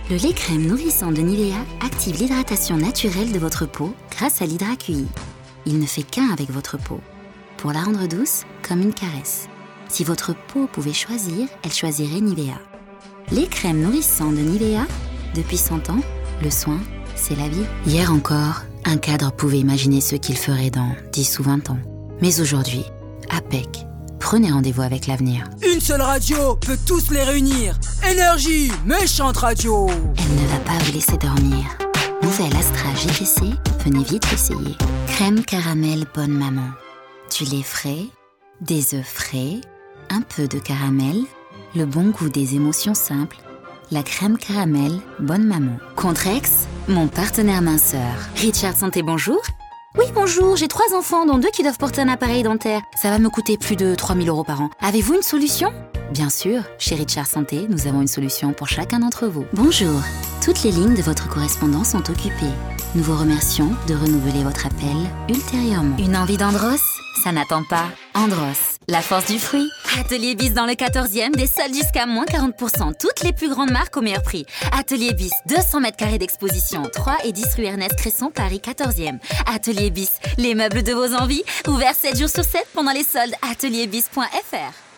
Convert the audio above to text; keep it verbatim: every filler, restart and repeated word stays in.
Le lait crème nourrissant de Nivea active l'hydratation naturelle de votre peau grâce à l'Hydra Q I. Il ne fait qu'un avec votre peau, pour la rendre douce comme une caresse. Si votre peau pouvait choisir, elle choisirait Nivea. Lait crème nourrissant de Nivea, depuis cent ans, le soin, c'est la vie. Hier encore, un cadre pouvait imaginer ce qu'il ferait dans dix ou vingt ans. Mais aujourd'hui, A P E C, prenez rendez-vous avec l'avenir. Une seule radio peut tous les réunir. Énergie, méchante radio. Elle ne va pas vous laisser dormir. Nouvelle Astra G T C, venez vite l'essayer. Crème caramel bonne maman. Du lait frais, des œufs frais, un peu de caramel, le bon goût des émotions simples. La crème caramel bonne maman. Contrex, mon partenaire minceur. Richard Santé, bonjour. Oui, bonjour, j'ai trois enfants, dont deux qui doivent porter un appareil dentaire. Ça va me coûter plus de trois mille euros par an. Avez-vous une solution ? Bien sûr, chez Richard Santé, nous avons une solution pour chacun d'entre vous. Bonjour, toutes les lignes de votre correspondant sont occupées. Nous vous remercions de renouveler votre appel ultérieurement. Une envie d'Andros ? Ça n'attend pas. Andros, la force du fruit. Atelier Bis dans le quatorzième, des soldes jusqu'à moins quarante pour cent. Toutes les plus grandes marques au meilleur prix. Atelier Bis, deux cents mètres carrés d'exposition. trois et dix rue Ernest Cresson, Paris quatorzième. Atelier Bis, les meubles de vos envies. Ouvert sept jours sur sept pendant les soldes. atelier bis point f r.